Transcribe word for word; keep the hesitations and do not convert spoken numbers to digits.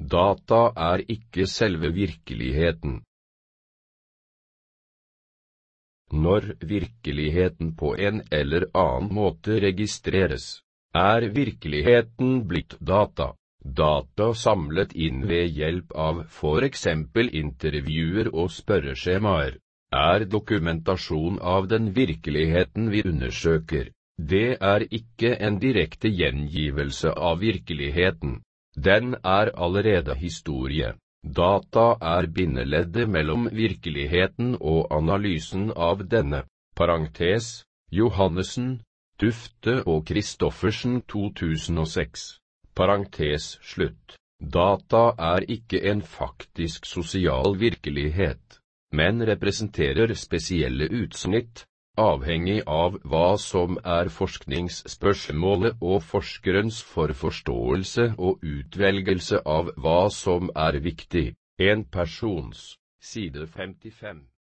Data er ikke selve virkeligheten. Når virkeligheten på en eller annen måte registreres, er virkeligheten blitt data. Data samlet inn ved hjelp av for eksempel intervjuer og spørreskjemaer, er dokumentasjon av den virkeligheten vi undersøker. Det er ikke en direkte gjengivelse av virkeligheten. Den er allerede historie. Data er bindeleddet mellom virkeligheten og analysen av denne. Parentes, Johannessen, Tufte og Kristoffersen to tusen og seks. Parentes slutt. Data er ikke en faktisk sosial virkelighet, men representerer spesielle utsnitt, avhengig av hva som er forskningsspørsmålet og forskerens forforståelse og utvelgelse av hva som er viktig. En persons, side femtifem.